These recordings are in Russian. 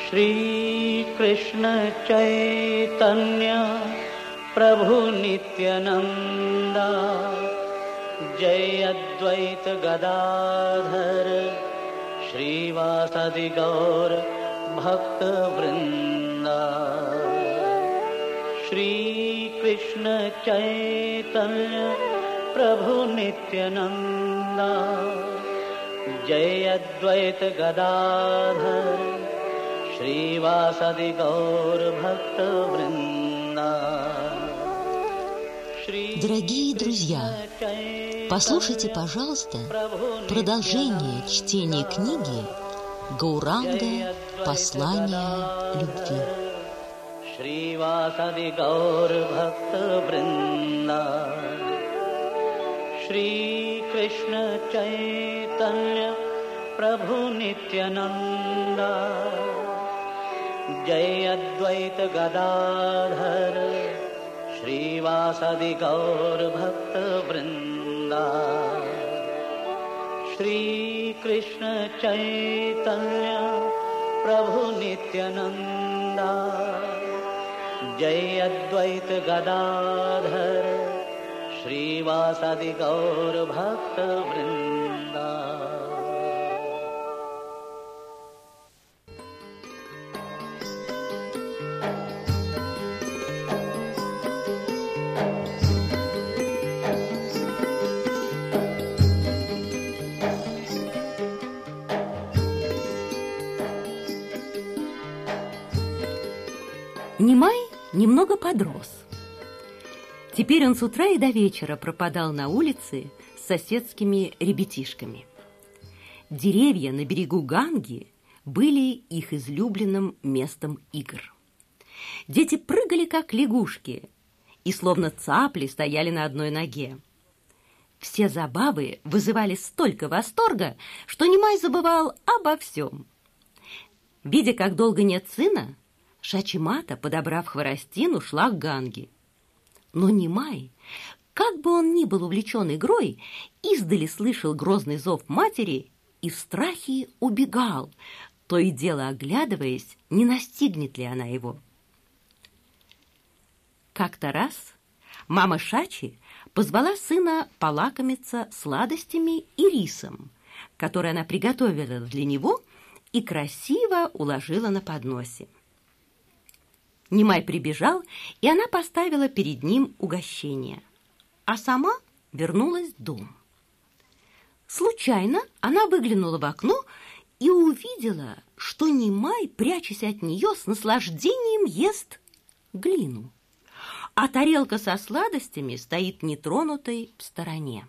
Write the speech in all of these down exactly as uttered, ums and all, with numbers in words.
Shri Krishna Chaitanya Prabhu Nityananda Jai Advaita Gadadhar Shrivasadi Gaur Bhakta Vrinda. Shri Krishna Chaitanya Prabhu Nityananda Jai Advaita Gadadhar Shrivasadi Gaur Bhakta Vrinda. Дорогие друзья, послушайте, пожалуйста, продолжение чтения книги Гауранга «Послание любви». Shrivasadi Gaur Bhakta Vrinda. Shri Krishna Chaitanya Prabhu Nityananda Jai Advaita Gadadhar Shrivasadi Gaur Bhakta Vrinda. Shri Krishna Chaitanya Prabhu Nityananda Jai Advaita Gadadhar Shrivasadi Gaur Bhakta Vrinda. Нимай немного подрос. Теперь он с утра и до вечера пропадал на улице с соседскими ребятишками. Деревья на берегу Ганги были их излюбленным местом игр. Дети прыгали, как лягушки, и словно цапли стояли на одной ноге. Все забавы вызывали столько восторга, что Нимай забывал обо всем. Видя, как долго нет сына, Шачимата, подобрав хворостину, шла к Ганге. Но Нимай, как бы он ни был увлечен игрой, издали слышал грозный зов матери и в страхе убегал, то и дело оглядываясь, не настигнет ли она его. Как-то раз мама Шачи позвала сына полакомиться сладостями и рисом, который она приготовила для него и красиво уложила на подносе. Нимай прибежал, и она поставила перед ним угощение, а сама вернулась в дом. Случайно она выглянула в окно и увидела, что Нимай, прячась от нее, с наслаждением ест глину, а тарелка со сладостями стоит нетронутой в стороне.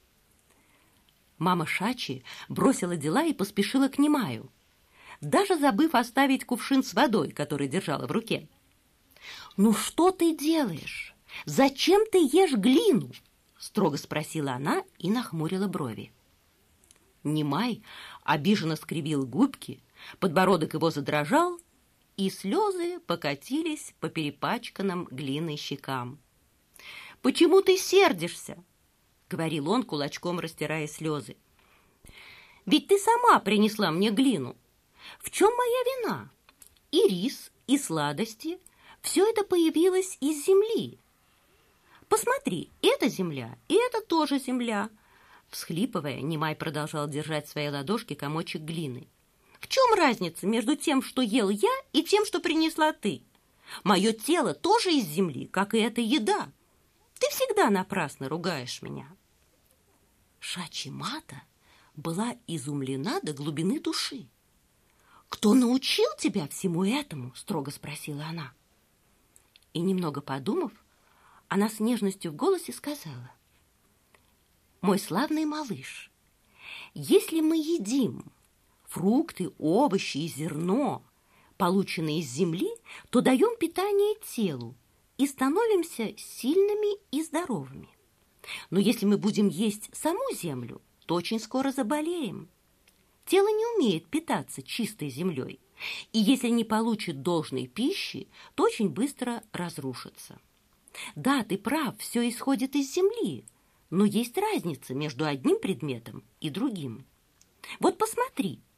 Мама Шачи бросила дела и поспешила к Нимаю, даже забыв оставить кувшин с водой, который держала в руке. «Ну что ты делаешь? Зачем ты ешь глину?» – строго спросила она и нахмурила брови. Нимай обиженно скривил губки, подбородок его задрожал, и слезы покатились по перепачканным глиной щекам. «Почему ты сердишься?» – говорил он, кулачком растирая слезы. «Ведь ты сама принесла мне глину. В чем моя вина? И рис, и сладости – все это появилось из земли. Посмотри, это земля, и это тоже земля». Всхлипывая, Нимай продолжал держать в своей ладошке комочек глины. «В чем разница между тем, что ел я, и тем, что принесла ты? Мое тело тоже из земли, как и эта еда. Ты всегда напрасно ругаешь меня». Шачимата была изумлена до глубины души. «Кто научил тебя всему этому?» – строго спросила она. И, немного подумав, она с нежностью в голосе сказала: «Мой славный малыш, если мы едим фрукты, овощи и зерно, полученные из земли, то даем питание телу и становимся сильными и здоровыми. Но если мы будем есть саму землю, то очень скоро заболеем. Тело не умеет питаться чистой землей, и если не получит должной пищи, то очень быстро разрушится. Да, ты прав, все исходит из земли, но есть разница между одним предметом и другим. Вот посмотри,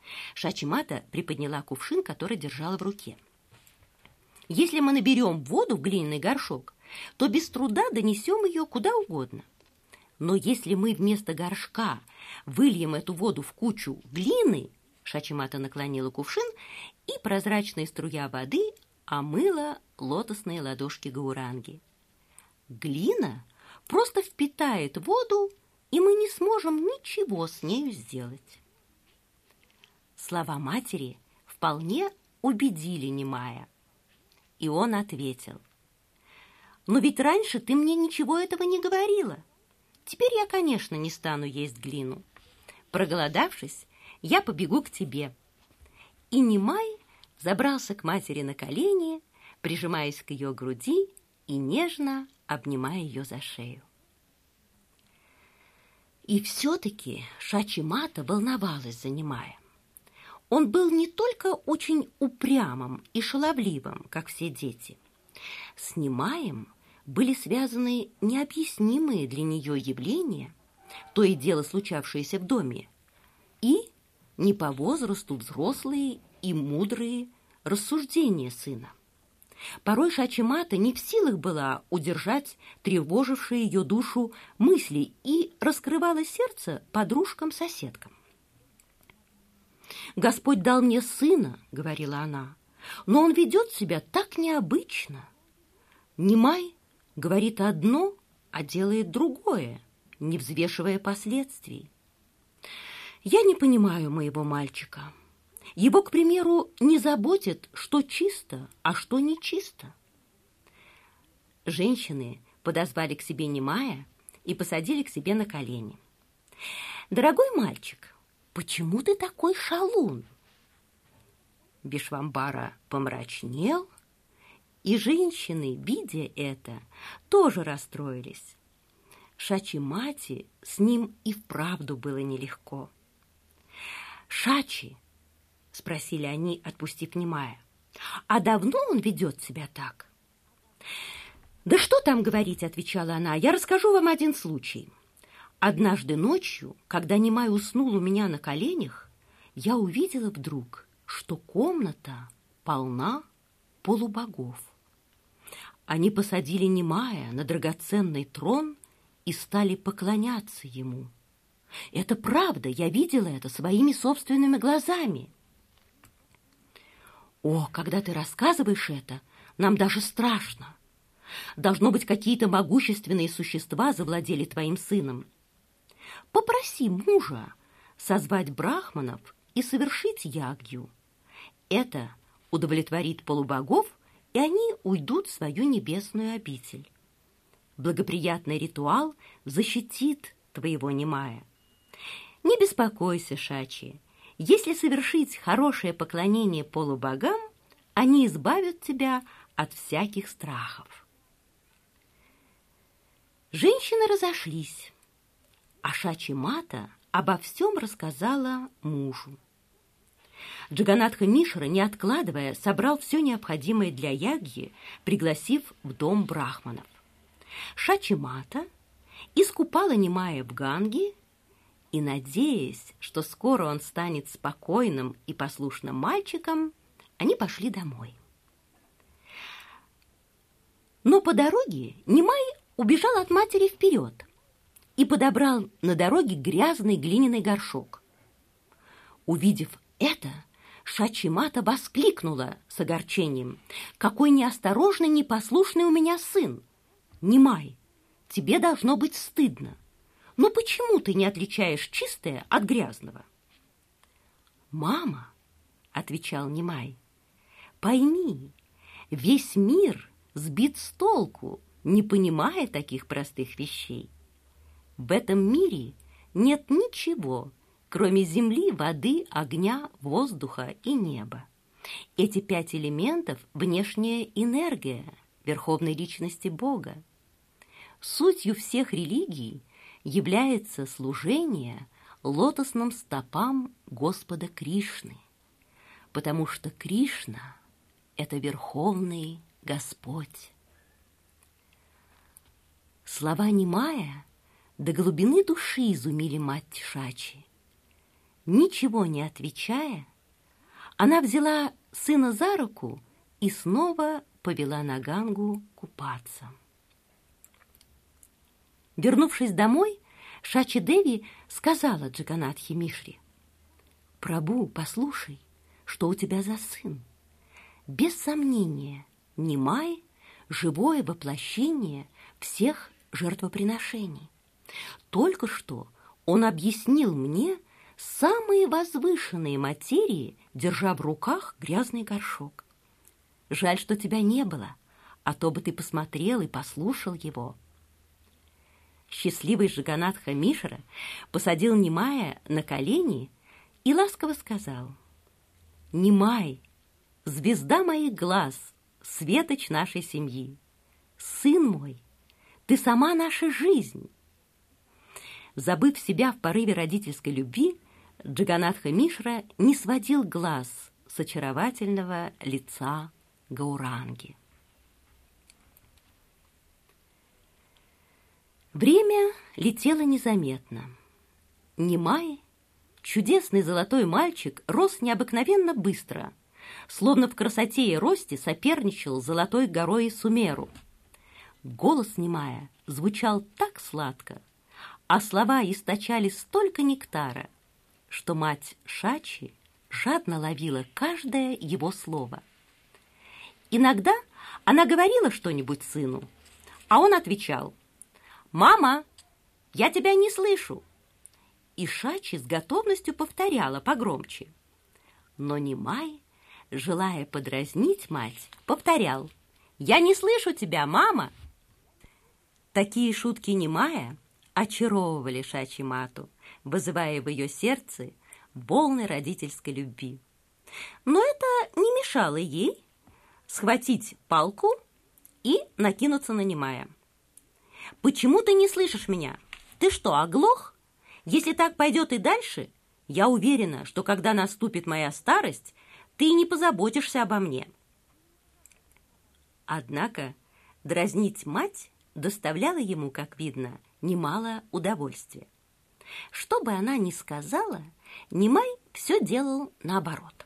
Шачи-мата приподняла кувшин, который держала в руке. Если мы наберем воду в глиняный горшок, то без труда донесем ее куда угодно. Но если мы вместо горшка выльем эту воду в кучу глины, Шачи-мата наклонила кувшин, и прозрачная струя воды омыла лотосные ладошки Гауранги. Глина просто впитает воду, и мы не сможем ничего с нею сделать. Слова матери вполне убедили Нимая, и он ответил: «Но ведь раньше ты мне ничего этого не говорила. Теперь я, конечно, не стану есть глину. Проголодавшись, я побегу к тебе». И Нимай забрался к матери на колени, прижимаясь к ее груди и нежно обнимая ее за шею. И все-таки Шачи-мата волновалась за Нимая. Он был не только очень упрямым и шаловливым, как все дети. С Нимаем были связаны необъяснимые для нее явления, то и дело случавшееся в доме, и не по возрасту взрослые и мудрые рассуждения сына. Порой Шачи-мата не в силах была удержать тревожившие ее душу мысли и раскрывала сердце подружкам-соседкам. «Господь дал мне сына, — говорила она, — но он ведет себя так необычно. Нимай говорит одно, а делает другое, не взвешивая последствий. Я не понимаю моего мальчика. Его, к примеру, не заботит, что чисто, а что нечисто». Женщины подозвали к себе Нимая и посадили к себе на колени. «Дорогой мальчик, почему ты такой шалун?» Бишвамбара помрачнел, и женщины, видя это, тоже расстроились. Шачи-мате с ним и вправду было нелегко. «Шачи, — спросили они, отпустив Нимая, — а давно он ведет себя так?» «Да что там говорить, — отвечала она, — я расскажу вам один случай. Однажды ночью, когда Нимай уснул у меня на коленях, я увидела вдруг, что комната полна полубогов. Они посадили Нимая на драгоценный трон и стали поклоняться ему. Это правда, я видела это своими собственными глазами». «О, когда ты рассказываешь это, нам даже страшно. Должно быть, какие-то могущественные существа завладели твоим сыном. Попроси мужа созвать брахманов и совершить ягью. Это удовлетворит полубогов, и они уйдут в свою небесную обитель. Благоприятный ритуал защитит твоего Нимая. Не беспокойся, Шачи. Если совершить хорошее поклонение полубогам, они избавят тебя от всяких страхов». Женщины разошлись, а Шачи-мата обо всем рассказала мужу. Джаганатха Мишра, не откладывая, собрал все необходимое для ягьи, пригласив в дом брахманов. Шачи-мата искупала Нимая в Ганге, и, надеясь, что скоро он станет спокойным и послушным мальчиком, они пошли домой. Но по дороге Нимай убежал от матери вперед и подобрал на дороге грязный глиняный горшок. Увидев это, Шачи-мата воскликнула с огорчением: «Какой неосторожный, непослушный у меня сын! Нимай, тебе должно быть стыдно. Но почему ты не отличаешь чистое от грязного?» «Мама, — отвечал Нимай, — пойми, весь мир сбит с толку, не понимая таких простых вещей. В этом мире нет ничего, кроме земли, воды, огня, воздуха и неба. Эти пять элементов — внешняя энергия Верховной Личности Бога. Сутью всех религий является служение лотосным стопам Господа Кришны, потому что Кришна — это Верховный Господь». Слова Нимая до глубины души изумили мать Шачи. Ничего не отвечая, она взяла сына за руку и снова повела на Гангу купаться. Вернувшись домой, Шачи-деви сказала Джаганатхе Мишре: «Прабху, послушай, что у тебя за сын. Без сомнения, Нимай – живое воплощение всех жертвоприношений. Только что он объяснил мне самые возвышенные материи, держа в руках грязный горшок. Жаль, что тебя не было, а то бы ты посмотрел и послушал его». Счастливый Джаганатха Мишра посадил Нимая на колени и ласково сказал: «Нимай, звезда моих глаз, светоч нашей семьи, сын мой, ты сама наша жизнь». Забыв себя в порыве родительской любви, Джаганатха Мишра не сводил глаз с очаровательного лица Гауранги. Время летело незаметно. Нимай, чудесный золотой мальчик, рос необыкновенно быстро, словно в красоте и росте соперничал с золотой горой Сумеру. Голос Нимая звучал так сладко, а слова источали столько нектара, что мать Шачи жадно ловила каждое его слово. Иногда она говорила что-нибудь сыну, а он отвечал: «Мама, я тебя не слышу!» И Шачи с готовностью повторяла погромче. Но Нимай, желая подразнить мать, повторял: «Я не слышу тебя, мама!» Такие шутки Нимая очаровывали Шачи-мату, вызывая в ее сердце волны родительской любви. Но это не мешало ей схватить палку и накинуться на Нимая. «Почему ты не слышишь меня? Ты что, оглох? Если так пойдет и дальше, я уверена, что когда наступит моя старость, ты не позаботишься обо мне». Однако дразнить мать доставляло ему, как видно, немало удовольствия. Что бы она ни сказала, Нимай все делал наоборот.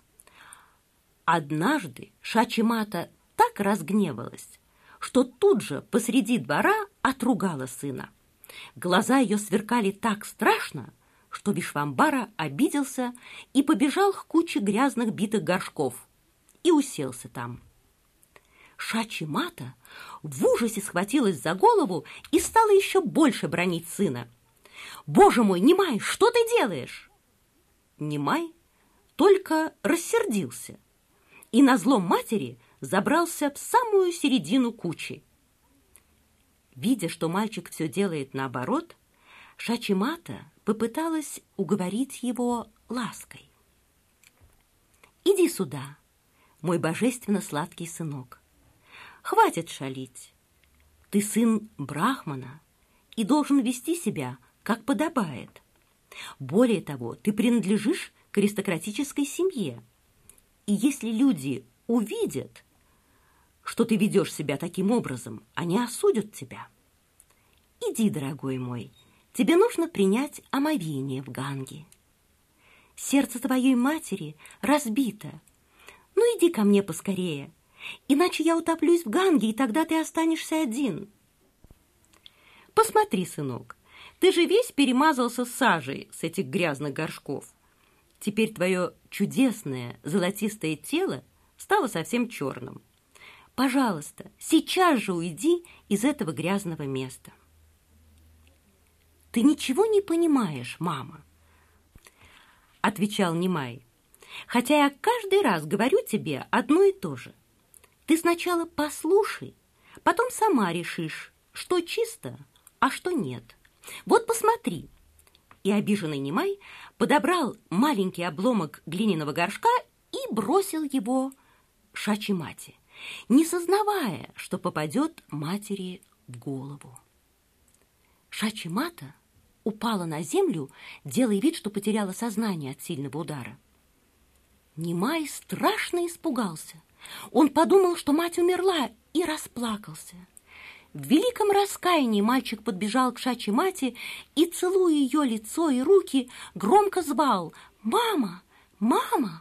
Однажды Шачи-мата так разгневалась, что тут же посреди двора отругала сына. Глаза ее сверкали так страшно, что Вишвамбара обиделся и побежал к куче грязных битых горшков и уселся там. Шачи-мата в ужасе схватилась за голову и стала еще больше бранить сына. «Боже мой, Нимай, что ты делаешь?» Нимай только рассердился и назло матери забрался в самую середину кучи. Видя, что мальчик все делает наоборот, Шачи-мата попыталась уговорить его лаской. «Иди сюда, мой божественно сладкий сынок. Хватит шалить. Ты сын брахмана и должен вести себя, как подобает. Более того, ты принадлежишь к аристократической семье. И если люди увидят, что ты ведешь себя таким образом, они осудят тебя. Иди, дорогой мой, тебе нужно принять омовение в Ганге. Сердце твоей матери разбито. Ну, иди ко мне поскорее, иначе я утоплюсь в Ганге, и тогда ты останешься один. Посмотри, сынок, ты же весь перемазался сажей с этих грязных горшков. Теперь твое чудесное золотистое тело стало совсем черным. Пожалуйста, сейчас же уйди из этого грязного места». «Ты ничего не понимаешь, мама», — отвечал Нимай, «хотя я каждый раз говорю тебе одно и то же. Ты сначала послушай, потом сама решишь, что чисто, а что нет. Вот посмотри». И обиженный Нимай подобрал маленький обломок глиняного горшка и бросил его Шачи-мате, не сознавая, что попадет матери в голову. Шачи-мата упала на землю, делая вид, что потеряла сознание от сильного удара. Нимай страшно испугался. Он подумал, что мать умерла, и расплакался. В великом раскаянии мальчик подбежал к Шачи-мате и, целуя ее лицо и руки, громко звал: «Мама! Мама!»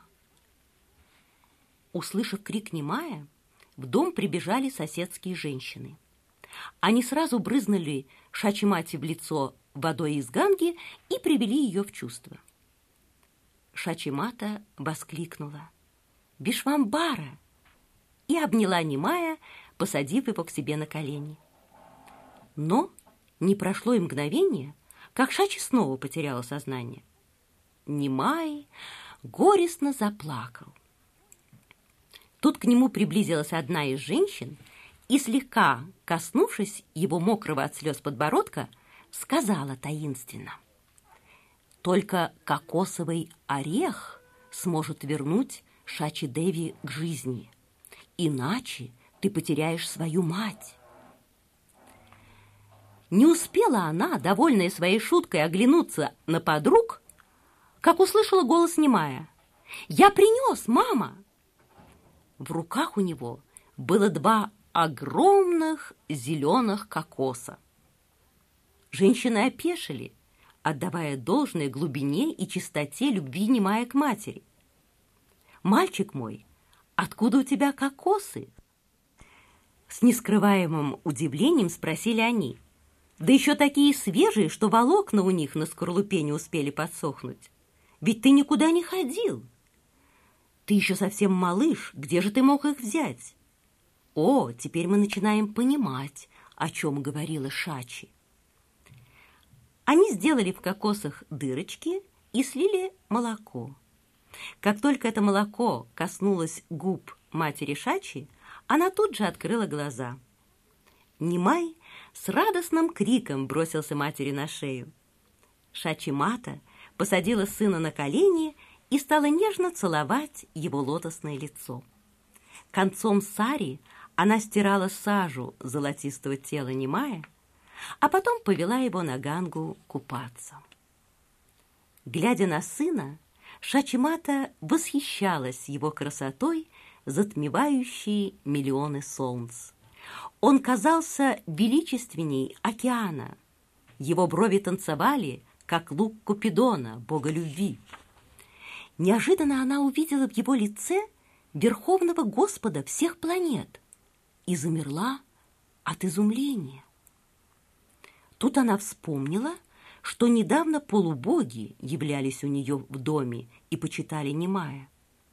Услышав крик Немая, в дом прибежали соседские женщины. Они сразу брызнули Шачи-мате в лицо водой из ганги и привели ее в чувство. Шачи-мата воскликнула: «Бишвамбара!» и обняла Немая, посадив его к себе на колени. Но не прошло и мгновение, как Шачи снова потеряла сознание. Немай горестно заплакал. Тут к нему приблизилась одна из женщин и, слегка коснувшись его мокрого от слез подбородка, сказала таинственно: «Только кокосовый орех сможет вернуть Шачи-деви к жизни, иначе ты потеряешь свою мать». Не успела она, довольная своей шуткой, оглянуться на подруг, как услышала голос Немая: «Я принес, мама!» В руках у него было два огромных зеленых кокоса. Женщины опешили, отдавая должное глубине и чистоте любви Немая к матери. «Мальчик мой, откуда у тебя кокосы?» С нескрываемым удивлением спросили они. «Да еще такие свежие, что волокна у них на скорлупе не успели подсохнуть. Ведь ты никуда не ходил. Ты еще совсем малыш, где же ты мог их взять?» О, теперь мы начинаем понимать, о чем говорила Шачи. Они сделали в кокосах дырочки и слили молоко. Как только это молоко коснулось губ матери Шачи, она тут же открыла глаза. Немай с радостным криком бросился матери на шею. Шачи-мата посадила сына на колени и стала нежно целовать его лотосное лицо. Концом сари она стирала сажу золотистого тела Немая, а потом повела его на гангу купаться. Глядя на сына, Шачи-мата восхищалась его красотой, затмевающей миллионы солнц. Он казался величественней океана. Его брови танцевали, как лук Купидона, бога любви. Неожиданно она увидела в его лице Верховного Господа всех планет и замерла от изумления. Тут она вспомнила, что недавно полубоги являлись у нее в доме и почитали Немая.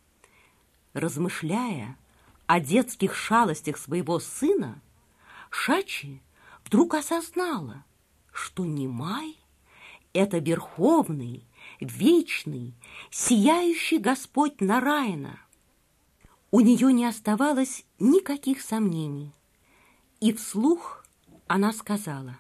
Размышляя о детских шалостях своего сына, Шачи вдруг осознала, что Немай — это верховный, вечный, сияющий Господь Нараяна. У нее не оставалось никаких сомнений, и вслух она сказала: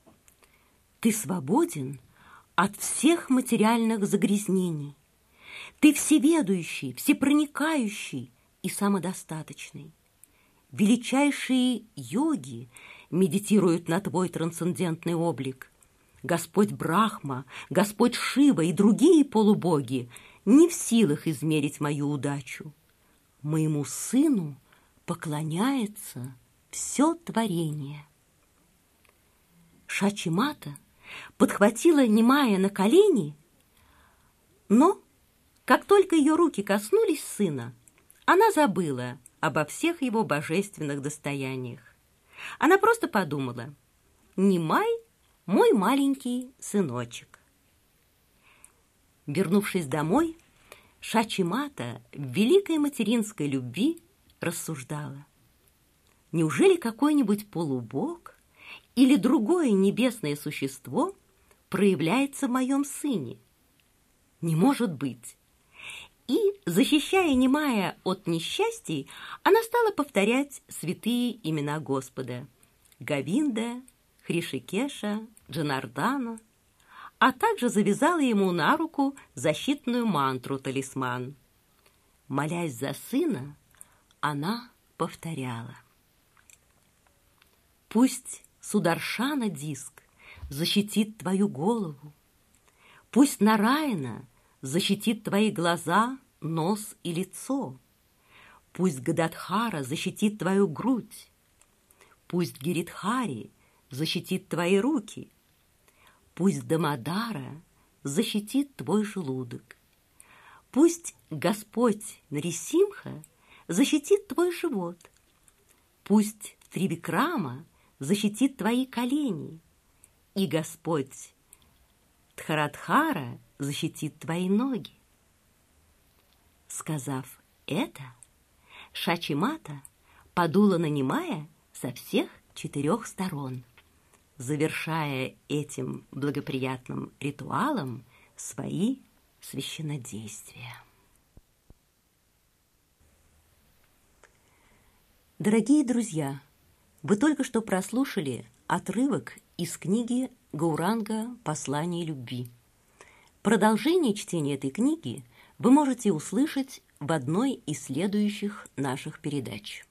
«Ты свободен от всех материальных загрязнений. Ты всеведущий, всепроникающий и самодостаточный. Величайшие йоги медитируют на твой трансцендентный облик. Господь Брахма, Господь Шива и другие полубоги не в силах измерить мою удачу. Моему сыну поклоняется все творение». Шачи-мата подхватила Немая на колени, но, как только ее руки коснулись сына, она забыла обо всех его божественных достояниях. Она просто подумала: «Немай — мой маленький сыночек». Вернувшись домой, Шачи-мата в великой материнской любви рассуждала: неужели какой-нибудь полубог или другое небесное существо проявляется в моем сыне? Не может быть. И, защищая Немая от несчастий, она стала повторять святые имена Господа: Говинда, Хришикеша, Джанардана, а также завязала ему на руку защитную мантру-талисман. Молясь за сына, она повторяла: «Пусть Сударшана-диск защитит твою голову, пусть Нараяна защитит твои глаза, нос и лицо, пусть Гададхара защитит твою грудь, Пусть Гиридхари защитит твои руки. Пусть Дамодара защитит твой желудок. Пусть Господь Нарисимха защитит твой живот. Пусть Трибикрама защитит твои колени. И Господь Дхарадхара защитит твои ноги. Сказав это, Шачимата подула на Нимая со всех четырех сторон, завершая этим благоприятным ритуалом свои священнодействия. Дорогие друзья, вы только что прослушали отрывок из книги Гауранга «Послание любви». Продолжение чтения этой книги вы можете услышать в одной из следующих наших передач.